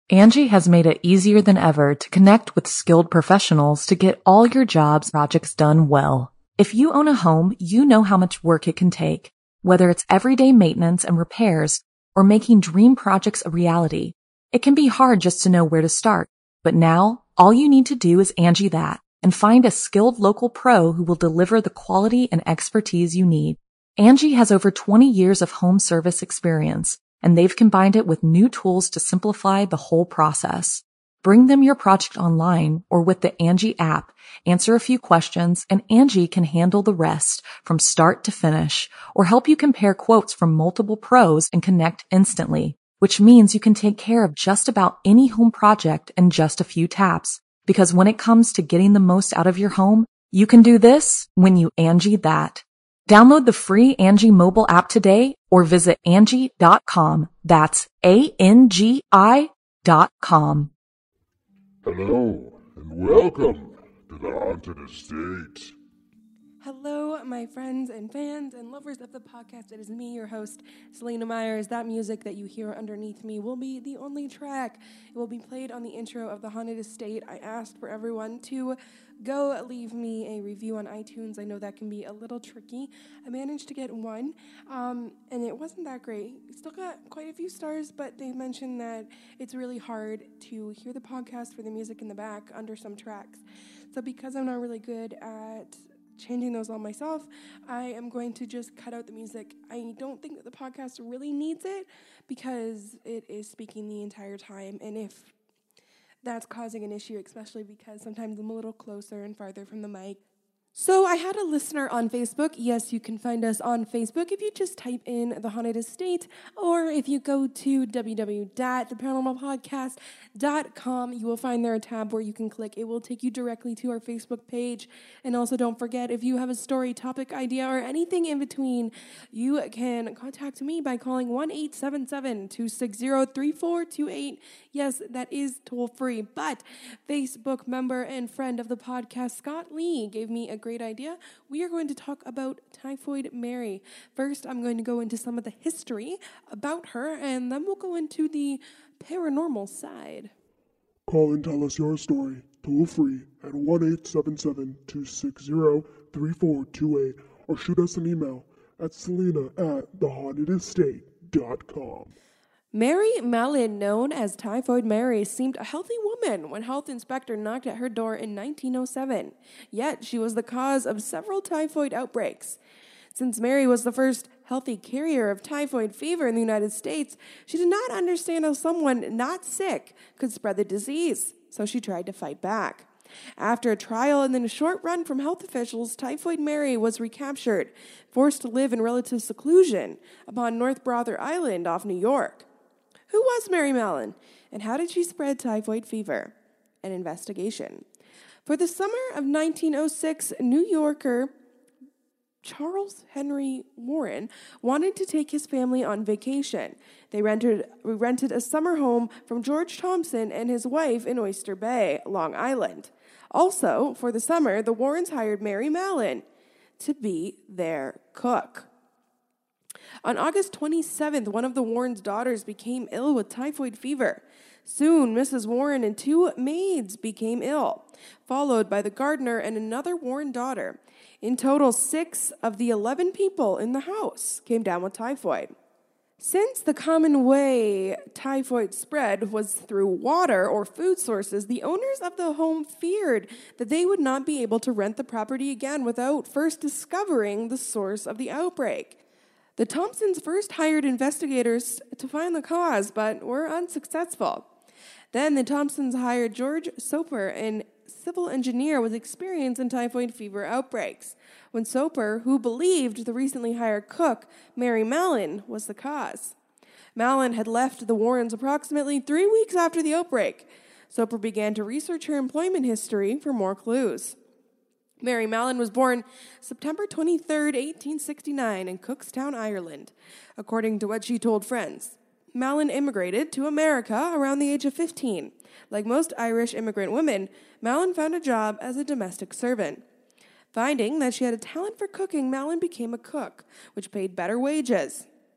Angie has made it easier than ever to connect with skilled professionals to get all your jobs projects done well. If you own a home, you know how much work it can take, whether it's everyday maintenance and repairs or making dream projects a reality. It can be hard just to know where to start, but now all you need to do is Angie that and find a skilled local pro who will deliver the quality and expertise you need. Angie has over 20 years of home service experience, and they've combined it with new tools to simplify the whole process. Bring them your project online or with the Angie app, answer a few questions, and Angie can handle the rest from start to finish, or help you compare quotes from multiple pros and connect instantly, which means you can take care of just about any home project in just a few taps. Because when it comes to getting the most out of your home, you can do this when you Angie that. Download the free Angie mobile app today or visit Angie.com. That's ANGI.com. Hello, and welcome to the Haunted Estate. Hello, my friends and fans and lovers of the podcast. It is me, your host, Selena Myers. That music that you hear underneath me will be the only track. It will be played on the intro of The Haunted Estate. I asked for everyone to go leave me a review on iTunes. I know that can be a little tricky. I managed to get one, and it wasn't that great. Still got quite a few stars, but they mentioned that it's really hard to hear the podcast for the music in the back under some tracks. So because I'm not really good at changing those all myself, I am going to just cut out the music. I don't think that the podcast really needs it because it is speaking the entire time, and if that's causing an issue, especially because sometimes I'm a little closer and farther from the mic. So I had a listener on Facebook. Yes, you can find us on Facebook if you just type in The Haunted Estate, or if you go to www.theparanormalpodcast.com, you will find there a tab where you can click. It will take you directly to our Facebook page. And also don't forget, if you have a story, topic, idea, or anything in between, you can contact me by calling 1-877-260-3428. Yes, that is toll free. But Facebook member and friend of the podcast, Scott Lee, gave me a great idea. We are going to talk about Typhoid Mary. First, I'm going to go into some of the history about her, and then we'll go into the paranormal side. Call and tell us your story, toll free at 1-877-260-3428, or shoot us an email at selena@thehauntedestate.com. Mary Mallon, known as Typhoid Mary, seemed a healthy woman when health inspector knocked at her door in 1907. Yet she was the cause of several typhoid outbreaks. Since Mary was the first healthy carrier of typhoid fever in the United States, she did not understand how someone not sick could spread the disease, so she tried to fight back. After a trial and then a short run from health officials, Typhoid Mary was recaptured, forced to live in relative seclusion upon North Brother Island off New York. Who was Mary Mallon, and how did she spread typhoid fever? An investigation. For the summer of 1906, New Yorker Charles Henry Warren wanted to take his family on vacation. They rented a summer home from George Thompson and his wife in Oyster Bay, Long Island. Also, for the summer, the Warrens hired Mary Mallon to be their cook. On August 27th, one of the Warrens' daughters became ill with typhoid fever. Soon, Mrs. Warren and two maids became ill, followed by the gardener and another Warren daughter. In total, 6 of the 11 people in the house came down with typhoid. Since the common way typhoid spread was through water or food sources, the owners of the home feared that they would not be able to rent the property again without first discovering the source of the outbreak. The Thompsons first hired investigators to find the cause, but were unsuccessful. Then the Thompsons hired George Soper, a civil engineer with experience in typhoid fever outbreaks, when Soper, who believed the recently hired cook, Mary Mallon, was the cause. Mallon had left the Warrens approximately 3 weeks after the outbreak. Soper began to research her employment history for more clues. Mary Mallon was born September 23, 1869, in Cookstown, Ireland. According to what she told friends, Mallon immigrated to America around the age of 15. Like most Irish immigrant women, Mallon found a job as a domestic servant. Finding that she had a talent for cooking, Mallon became a cook, which paid better wages.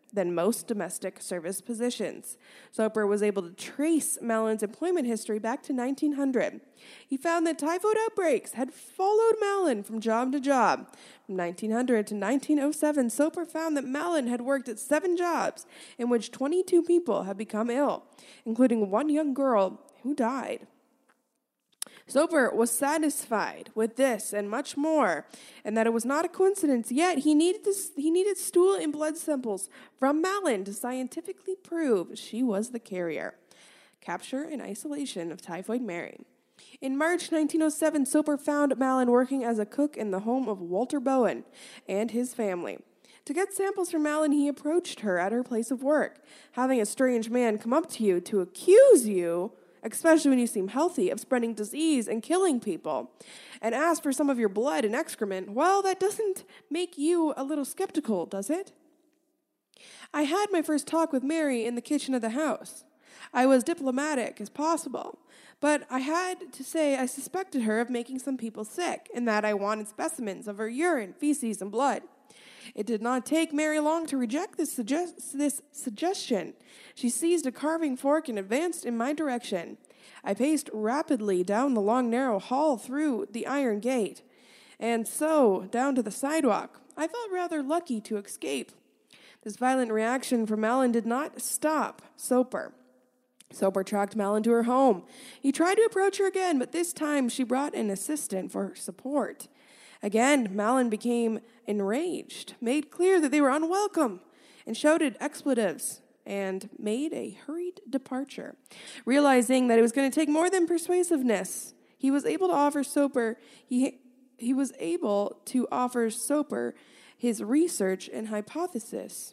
than most domestic service positions. Soper was able to trace Mallon's employment history back to 1900. He found that typhoid outbreaks had followed Mallon from job to job. From 1900 to 1907, Soper found that Mallon had worked at 7 jobs in which 22 people had become ill, including one young girl who died. Soper was satisfied with this and much more, and that it was not a coincidence, yet he needed stool and blood samples from Mallon to scientifically prove she was the carrier. Capture and isolation of Typhoid Mary. In March 1907, Soper found Mallon working as a cook in the home of Walter Bowen and his family. To get samples from Mallon, he approached her at her place of work. Having a strange man come up to you to accuse you, especially when you seem healthy, of spreading disease and killing people, and ask for some of your blood and excrement, well, that doesn't make you a little skeptical, does it? I had my first talk with Mary in the kitchen of the house. I was diplomatic as possible, but I had to say I suspected her of making some people sick, and that I wanted specimens of her urine, feces, and blood. It did not take Mary long to reject this suggestion. She seized a carving fork and advanced in my direction. I paced rapidly down the long, narrow hall through the iron gate, and so down to the sidewalk. I felt rather lucky to escape. This violent reaction from Mallon did not stop Soper. Soper tracked Mallon to her home. He tried to approach her again, but this time she brought an assistant for support. Again, Mallon became enraged, made clear that they were unwelcome, and shouted expletives, and made a hurried departure. Realizing that it was going to take more than persuasiveness, he was able to offer Soper his research and hypothesis.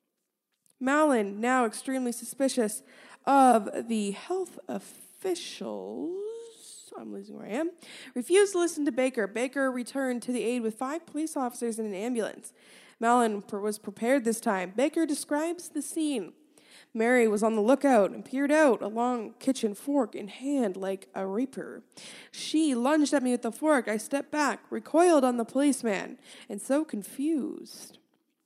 Mallon, now extremely suspicious of the health officials, I'm losing where I am, refused to listen to Baker. Baker returned to the aid with 5 police officers in an ambulance. Mallon was prepared this time. Baker describes the scene. Mary was on the lookout and peered out, a long kitchen fork in hand like a reaper. She lunged at me with the fork. I stepped back, recoiled on the policeman, and so confused.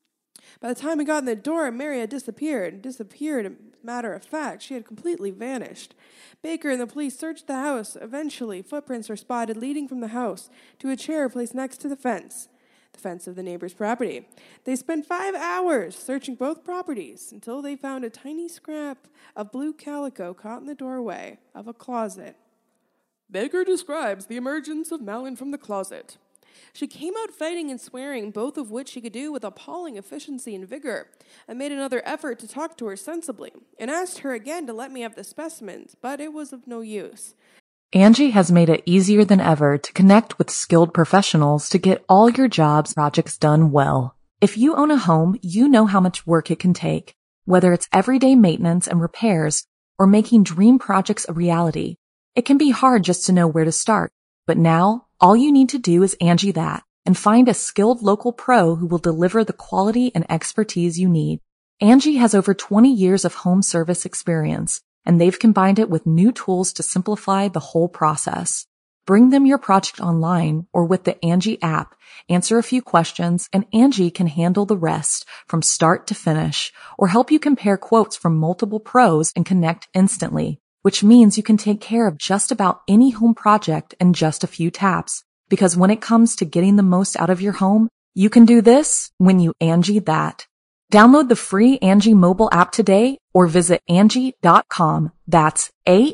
By the time we got in the door, Mary had disappeared. Matter of fact, she had completely vanished. Baker and the police searched the house. Eventually, footprints were spotted leading from the house to a chair placed next to the fence of the neighbor's property. They spent 5 hours searching both properties until they found a tiny scrap of blue calico caught in the doorway of a closet. Baker describes the emergence of Mallon from the closet. She came out fighting and swearing, both of which she could do with appalling efficiency and vigor. I made another effort to talk to her sensibly, and asked her again to let me have the specimens, but it was of no use. Angie has made it easier than ever to connect with skilled professionals to get all your jobs projects done well. If you own a home, you know how much work it can take, whether it's everyday maintenance and repairs or making dream projects a reality. It can be hard just to know where to start, but now all you need to do is Angie that and find a skilled local pro who will deliver the quality and expertise you need. Angie has over 20 years of home service experience, and they've combined it with new tools to simplify the whole process. Bring them your project online or with the Angie app, answer a few questions, and Angie can handle the rest from start to finish, or help you compare quotes from multiple pros and connect instantly, which means you can take care of just about any home project in just a few taps. Because when it comes to getting the most out of your home, you can do this when you Angie that. Download the free Angie mobile app today or visit Angie.com. That's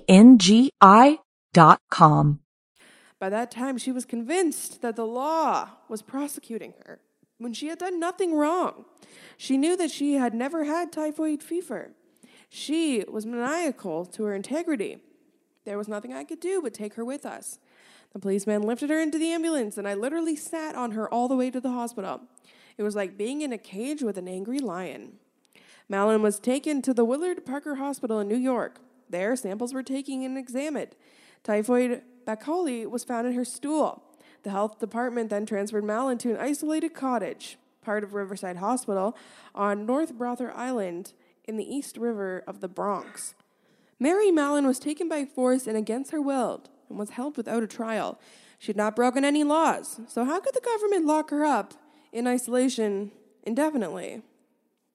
ANGI.com. By that time, she was convinced that the law was prosecuting her when she had done nothing wrong. She knew that she had never had typhoid fever. She was maniacal to her integrity. There was nothing I could do but take her with us. The policeman lifted her into the ambulance, and I literally sat on her all the way to the hospital. It was like being in a cage with an angry lion. Mallon was taken to the Willard Parker Hospital in New York. There, samples were taken and examined. Typhoid bacilli was found in her stool. The health department then transferred Mallon to an isolated cottage, part of Riverside Hospital, on North Brother Island in the East River of the Bronx. Mary Mallon was taken by force and against her will and was held without a trial. She had not broken any laws, so how could the government lock her up in isolation indefinitely?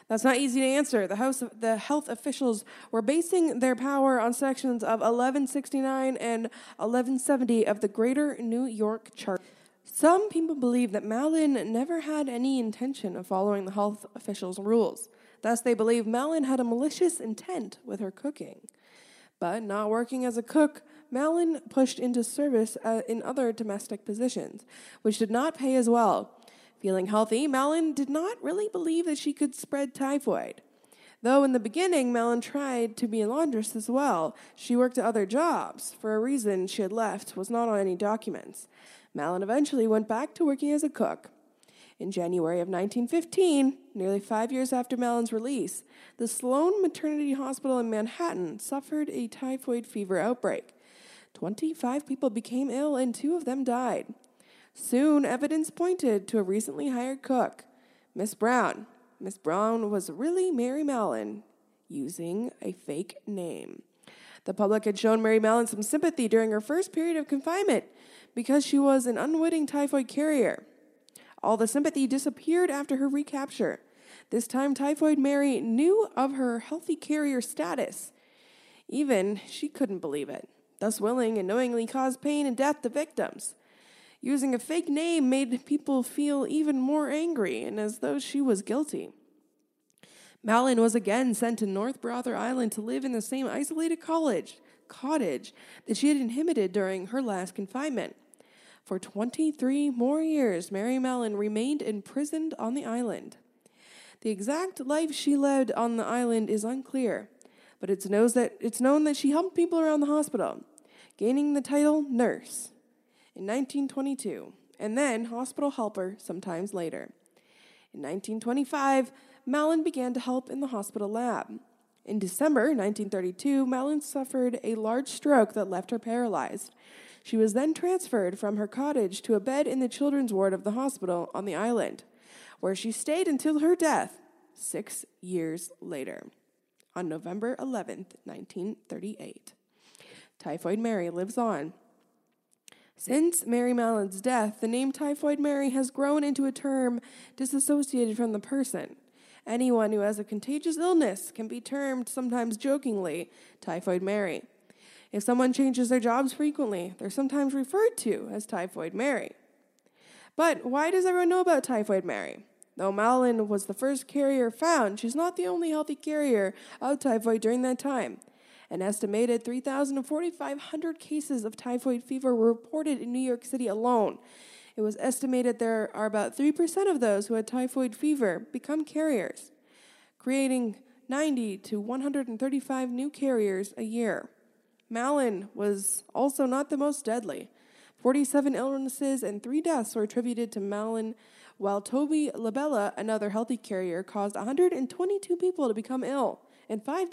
That's not easy to answer. The health officials were basing their power on sections of 1169 and 1170 of the Greater New York Charter. Some people believe that Malin never had any intention of following the health officials' rules. Thus, they believe Malin had a malicious intent with her cooking. But not working as a cook, Malin pushed into service in other domestic positions, which did not pay as well. Feeling healthy, Malin did not really believe that she could spread typhoid. Though in the beginning, Malin tried to be a laundress as well. She worked at other jobs. For a reason she had left was not on any documents. Malin eventually went back to working as a cook. In January of 1915, nearly 5 years after Malin's release, the Sloan Maternity Hospital in Manhattan suffered a typhoid fever outbreak. 25 people became ill and 2 of them died. Soon, evidence pointed to a recently hired cook, Miss Brown. Miss Brown was really Mary Malin, using a fake name. The public had shown Mary Malin some sympathy during her first period of confinement because she was an unwitting typhoid carrier. All the sympathy disappeared after her recapture. This time, Typhoid Mary knew of her healthy carrier status. Even she couldn't believe it, thus willing and knowingly caused pain and death to victims. Using a fake name made people feel even more angry and as though she was guilty. Malin was again sent to North Brother Island to live in the same isolated cottage that she had inhabited during her last confinement. For 23 more years, Mary Malin remained imprisoned on the island. The exact life she led on the island is unclear, but it's known that she helped people around the hospital, gaining the title nurse in 1922, and then hospital helper sometimes later. In 1925, Malin began to help in the hospital lab. In December 1932, Malin suffered a large stroke that left her paralyzed. She was then transferred from her cottage to a bed in the children's ward of the hospital on the island, where she stayed until her death 6 years later, on November 11th, 1938. Typhoid Mary lives on. Since Mary Malin's death, the name Typhoid Mary has grown into a term disassociated from the person. Anyone who has a contagious illness can be termed, sometimes jokingly, Typhoid Mary. If someone changes their jobs frequently, they're sometimes referred to as Typhoid Mary. But why does everyone know about Typhoid Mary? Though Malin was the first carrier found, she's not the only healthy carrier of typhoid during that time. An estimated 3,000 to 4,500 cases of typhoid fever were reported in New York City alone. It was estimated there are about 3% of those who had typhoid fever become carriers, creating 90 to 135 new carriers a year. Malin was also not the most deadly. 47 illnesses and 3 deaths were attributed to Malin, while Toby Labella, another healthy carrier, caused 122 people to become ill in 5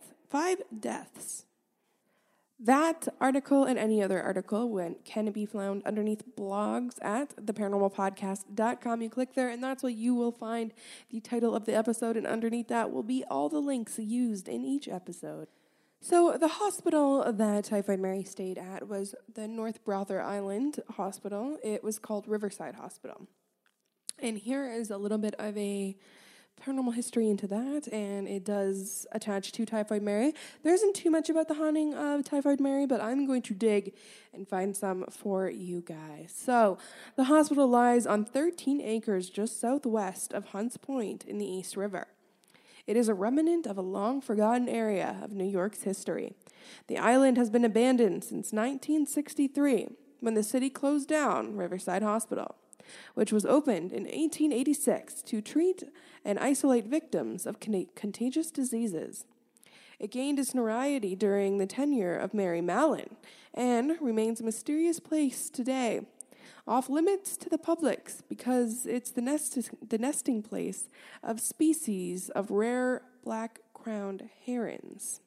deaths. That article and any other article can be found underneath blogs at theparanormalpodcast.com. You click there, and that's where you will find the title of the episode, and underneath that will be all the links used in each episode. So the hospital that Typhoid Mary stayed at was the North Brother Island Hospital. It was called Riverside Hospital. And here is a little bit of a paranormal history into that, and it does attach to Typhoid Mary. There isn't too much about the haunting of Typhoid Mary, but I'm going to dig and find some for you guys. So the hospital lies on 13 acres just southwest of Hunts Point in the East River. It is a remnant of a long-forgotten area of New York's history. The island has been abandoned since 1963, when the city closed down Riverside Hospital, which was opened in 1886 to treat and isolate victims of contagious diseases. It gained its notoriety during the tenure of Mary Malin and remains a mysterious place today, off limits to the public because it's the nesting place of species of rare black-crowned herons.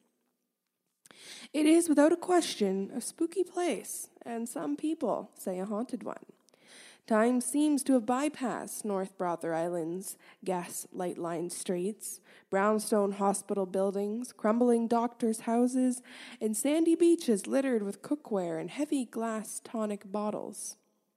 It is, without a question, a spooky place, and some people say a haunted one. Time seems to have bypassed North Brother Island's gas-light-lined streets, brownstone hospital buildings, crumbling doctors' houses, and sandy beaches littered with cookware and heavy glass tonic bottles.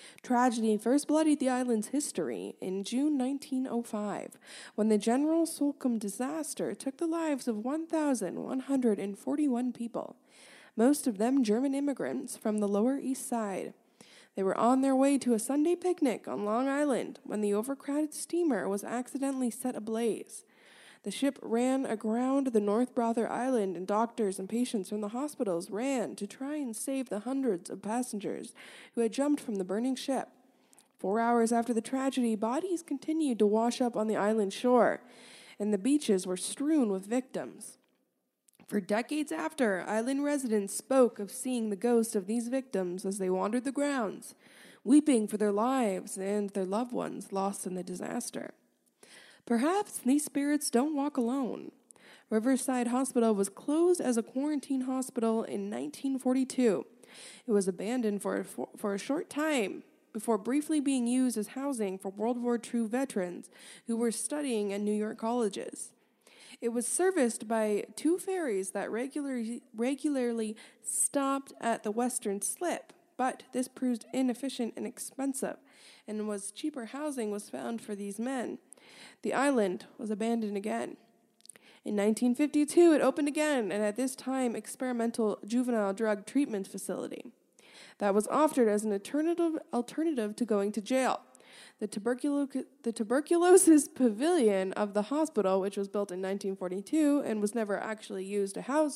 Tragedy first bloodied the island's history in June 1905, when the General Slocum disaster took the lives of 1,141 people, most of them German immigrants from the Lower East Side. They were on their way to a Sunday picnic on Long Island when the overcrowded steamer was accidentally set ablaze. The ship ran aground the North Brother Island, and doctors and patients from the hospitals ran to try and save the hundreds of passengers who had jumped from the burning ship. 4 hours after the tragedy, bodies continued to wash up on the island shore, and the beaches were strewn with victims. For decades after, island residents spoke of seeing the ghosts of these victims as they wandered the grounds, weeping for their lives and their loved ones lost in the disaster. Perhaps these spirits don't walk alone. Riverside Hospital was closed as a quarantine hospital in 1942. It was abandoned for a short time before briefly being used as housing for World War II veterans who were studying at New York colleges. It was serviced by 2 ferries that regularly stopped at the Western Slip, but this proved inefficient and expensive, and cheaper housing was found for these men. The island was abandoned again. In 1952, it opened again, and at this time, experimental juvenile drug treatment facility that was offered as an alternative to going to jail. The tuberculosis pavilion of the hospital, which was built in 1942 and was never actually used to house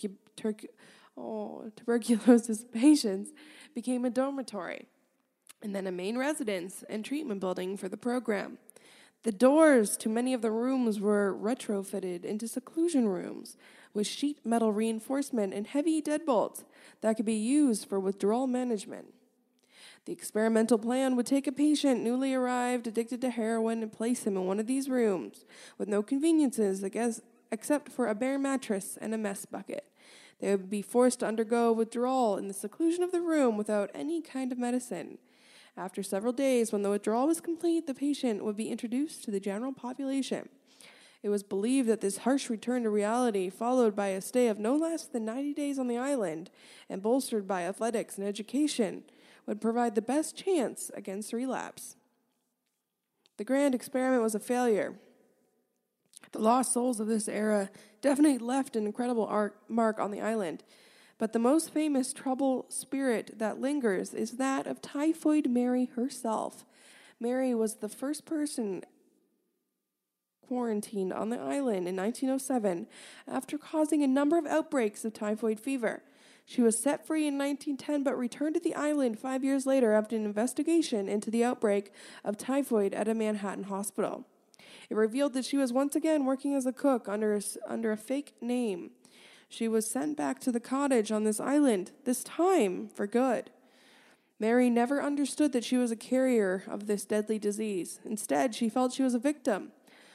tuberculosis patients, became a dormitory, and then a main residence and treatment building for the program. The doors to many of the rooms were retrofitted into seclusion rooms with sheet metal reinforcement and heavy deadbolts that could be used for withdrawal management. The experimental plan would take a patient newly arrived addicted to heroin and place him in one of these rooms with no conveniences except for a bare mattress and a mess bucket. They would be forced to undergo withdrawal in the seclusion of the room without any kind of medicine. After several days, when the withdrawal was complete, the patient would be introduced to the general population. It was believed that this harsh return to reality, followed by a stay of no less than 90 days on the island and bolstered by athletics and education, would provide the best chance against relapse. The grand experiment was a failure. The lost souls of this era definitely left an incredible mark on the island. But the most famous trouble spirit that lingers is that of Typhoid Mary herself. Mary was the first person quarantined on the island in 1907 after causing a number of outbreaks of typhoid fever. She was set free in 1910 but returned to the island 5 years later after an investigation into the outbreak of typhoid at a Manhattan hospital. It revealed that she was once again working as a cook under a fake name. She was sent back to the cottage on this island, this time for good. Mary never understood that she was a carrier of this deadly disease. Instead, she felt she was a victim.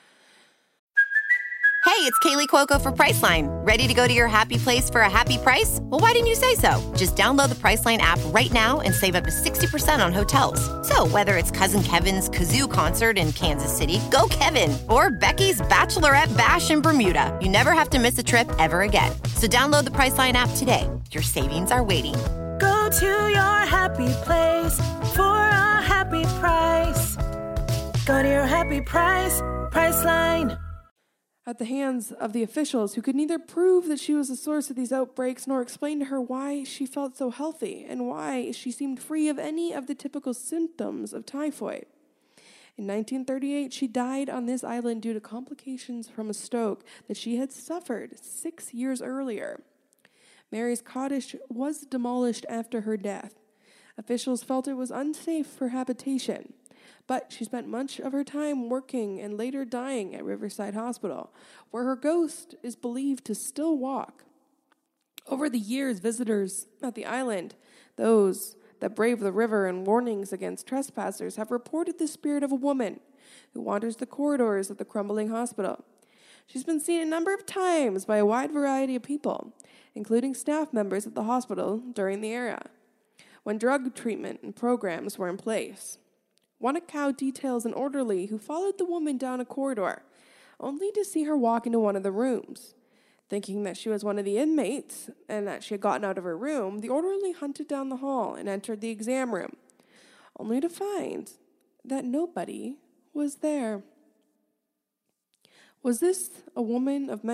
Hey, it's Kaylee Cuoco for Priceline. Ready to go to your happy place for a happy price? Well, why didn't you say so? Just download the Priceline app right now and save up to 60% on hotels. So whether it's Cousin Kevin's Kazoo Concert in Kansas City, go Kevin, or Becky's Bachelorette Bash in Bermuda, you never have to miss a trip ever again. So download the Priceline app today. Your savings are waiting. Go to your happy place for a happy price. Go to your happy price, Priceline. At the hands of the officials who could neither prove that she was the source of these outbreaks nor explain to her why she felt so healthy and why she seemed free of any of the typical symptoms of typhoid. In 1938, she died on this island due to complications from a stroke that she had suffered 6 years earlier. Mary's cottage was demolished after her death. Officials felt it was unsafe for habitation. But she spent much of her time working and later dying at Riverside Hospital, where her ghost is believed to still walk. Over the years, visitors at the island, those that brave the river and warnings against trespassers, have reported the spirit of a woman who wanders the corridors of the crumbling hospital. She's been seen a number of times by a wide variety of people, including staff members at the hospital during the era, when drug treatment and programs were in place. One account details an orderly who followed the woman down a corridor, only to see her walk into one of the rooms. Thinking that she was one of the inmates and that she had gotten out of her room, the orderly hunted down the hall and entered the exam room. only to find that nobody was there. Is this woman one of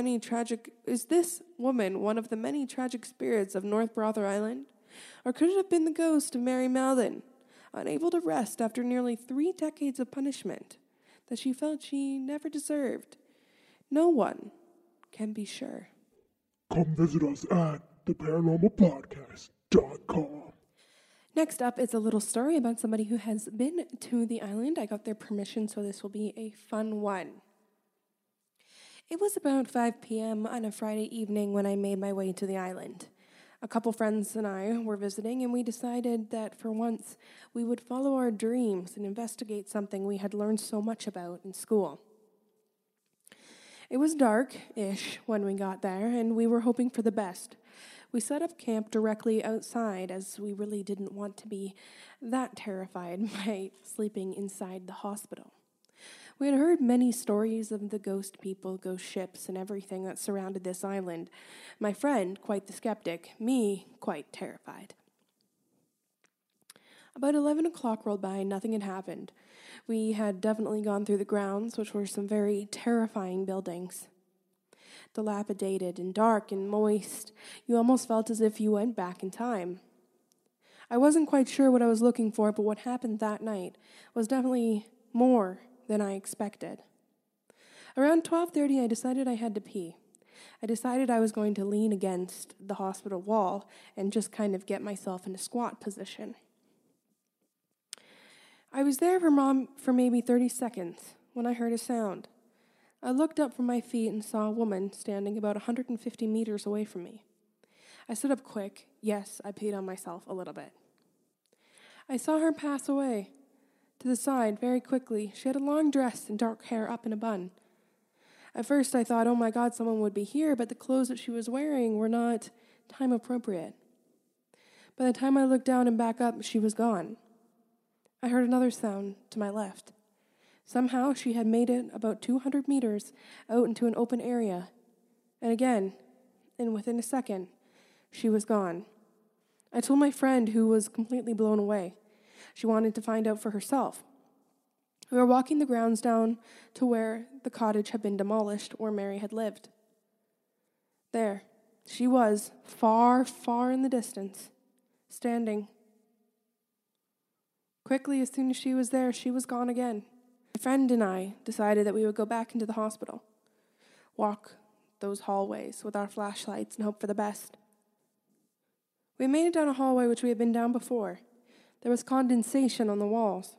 the many tragic spirits of North Brother Island? Or could it have been the ghost of Mary Mallon, unable to rest after nearly 3 decades of punishment that she felt she never deserved? No one can be sure. Come visit us at theparanormalpodcast.com. Next up is a little story about somebody who has been to the island. I got their permission, so this will be a fun one. It was about 5 p.m. on a Friday evening when I made my way to the island. A couple friends and I were visiting, and we decided that for once we would follow our dreams and investigate something we had learned so much about in school. It was dark-ish when we got there, and we were hoping for the best. We set up camp directly outside, as we really didn't want to be that terrified by sleeping inside the hospital. We had heard many stories of the ghost people, ghost ships, and everything that surrounded this island. My friend, quite the skeptic, me, quite terrified. About 11 o'clock rolled by and nothing had happened. We had definitely gone through the grounds, which were some very terrifying buildings. Dilapidated and dark and moist, you almost felt as if you went back in time. I wasn't quite sure what I was looking for, but what happened that night was definitely more than I expected. Around 12:30, I decided I had to pee. I decided I was going to lean against the hospital wall and just kind of get myself in a squat position. I was there for maybe 30 seconds when I heard a sound. I looked up from my feet and saw a woman standing about 150 meters away from me. I stood up quick. Yes, I peed on myself a little bit. I saw her pass away to the side very quickly. She had a long dress and dark hair up in a bun. At first I thought, oh my God, someone would be here, but the clothes that she was wearing were not time appropriate. By the time I looked down and back up, she was gone. I heard another sound to my left. Somehow she had made it about 200 meters out into an open area. And again, and within a second, she was gone. I told my friend, who was completely blown away. She wanted to find out for herself. We were walking the grounds down to where the cottage had been demolished, where Mary had lived. There, she was, far, far in the distance, standing. Quickly, as soon as she was there, she was gone again. My friend and I decided that we would go back into the hospital, walk those hallways with our flashlights and hope for the best. We made it down a hallway which we had been down before. There was condensation on the walls.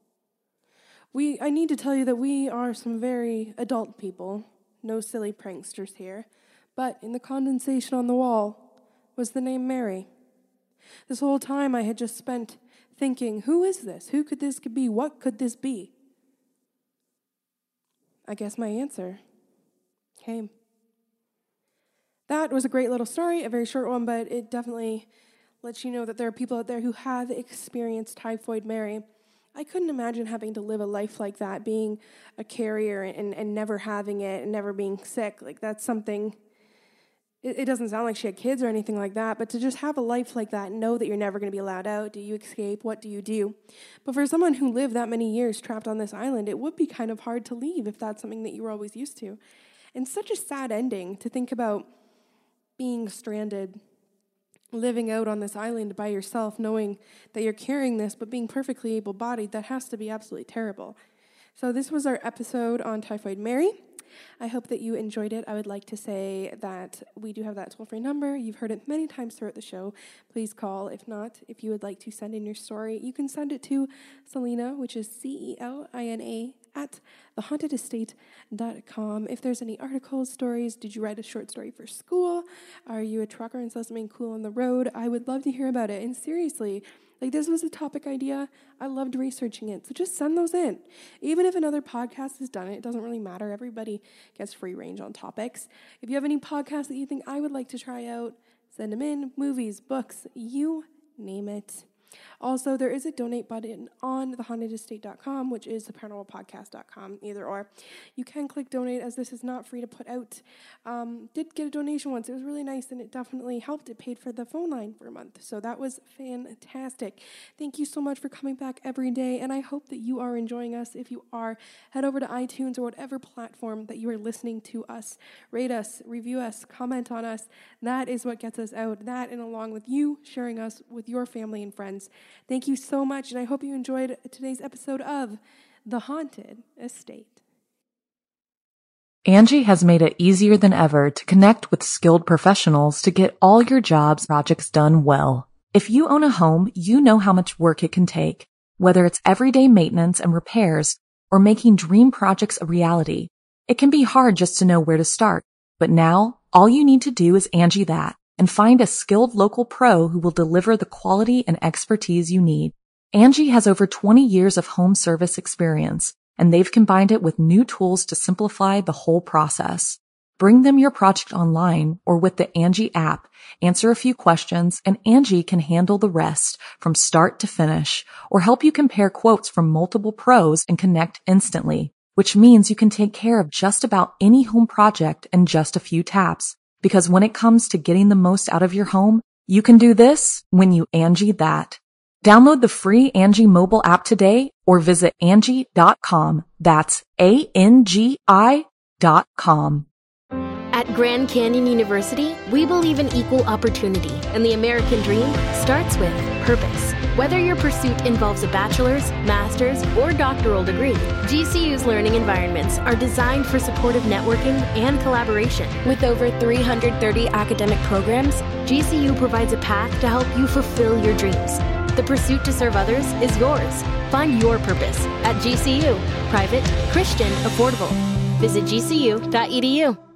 I need to tell you that we are some very adult people, no silly pranksters here, but in the condensation on the wall was the name Mary. This whole time I had just spent thinking, who is this? Who could this be? What could this be? I guess my answer came. That was a great little story, a very short one, but it definitely lets you know that there are people out there who have experienced Typhoid Mary. I couldn't imagine having to live a life like that, being a carrier and never having it and never being sick. Like, that's something. It doesn't sound like she had kids or anything like that, but to just have a life like that and know that you're never going to be allowed out, do you escape? What do you do? But for someone who lived that many years trapped on this island, it would be kind of hard to leave if that's something that you were always used to. And such a sad ending to think about being stranded, living out on this island by yourself, knowing that you're carrying this, but being perfectly able-bodied. That has to be absolutely terrible. So this was our episode on Typhoid Mary. I hope that you enjoyed it. I would like to say that we do have that toll-free number. You've heard it many times throughout the show. Please call. If not, if you would like to send in your story, you can send it to Celina, which is CELINA, at thehauntedestate.com. If there's any articles, stories, did you write a short story for school? Are you a trucker and saw something cool on the road? I would love to hear about it. And seriously, like, this was a topic idea. I loved researching it. So just send those in. Even if another podcast has done it, it doesn't really matter. Everybody gets free range on topics. If you have any podcasts that you think I would like to try out, send them in. Movies, books, you name it. Also, there is a donate button on thehauntedestate.com, which is theparanormalpodcast.com, either or. You can click donate, as this is not free to put out. Did get a donation once. It was really nice, and it definitely helped. It paid for the phone line for a month, so that was fantastic. Thank you so much for coming back every day, and I hope that you are enjoying us. If you are, head over to iTunes or whatever platform that you are listening to us. Rate us, review us, comment on us. That is what gets us out. That, and along with you sharing us with your family and friends. Thank you so much, and I hope you enjoyed today's episode of The Haunted Estate. Angie has made it easier than ever to connect with skilled professionals to get all your jobs projects done well. If you own a home, you know how much work it can take, whether it's everyday maintenance and repairs or making dream projects a reality. It can be hard just to know where to start, but now all you need to do is Angie that and find a skilled local pro who will deliver the quality and expertise you need. Angie has over 20 years of home service experience, and they've combined it with new tools to simplify the whole process. Bring them your project online or with the Angie app, answer a few questions, and Angie can handle the rest from start to finish, or help you compare quotes from multiple pros and connect instantly, which means you can take care of just about any home project in just a few taps. Because when it comes to getting the most out of your home, you can do this when you Angie that. Download the free Angie mobile app today or visit Angie.com. That's ANGI.com. At Grand Canyon University, we believe in equal opportunity, and the American dream starts with purpose. Whether your pursuit involves a bachelor's, master's, or doctoral degree, GCU's learning environments are designed for supportive networking and collaboration. With over 330 academic programs, GCU provides a path to help you fulfill your dreams. The pursuit to serve others is yours. Find your purpose at GCU. Private, Christian, affordable. Visit gcu.edu.